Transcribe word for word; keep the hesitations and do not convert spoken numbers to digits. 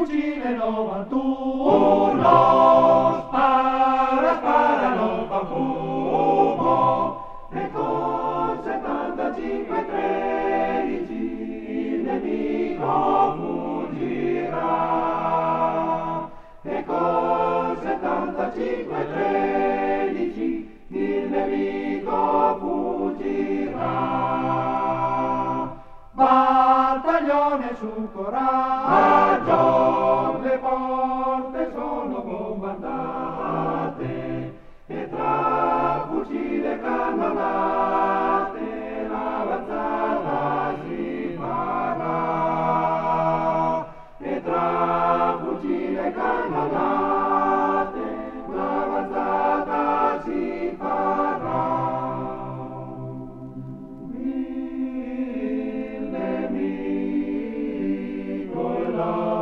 fucile novantuno, spara, spara, non fa fumo, e con settantacinque tredici il nemico fuggirà, e con settantacinque tredici il nemico fuggirà. Battaglione su coraggio, le porte sono bombardate e tra fucile e cannonate l'avanzata si farà, e tra fucile e cannonate l'avanzata si farà. Il nemico è là.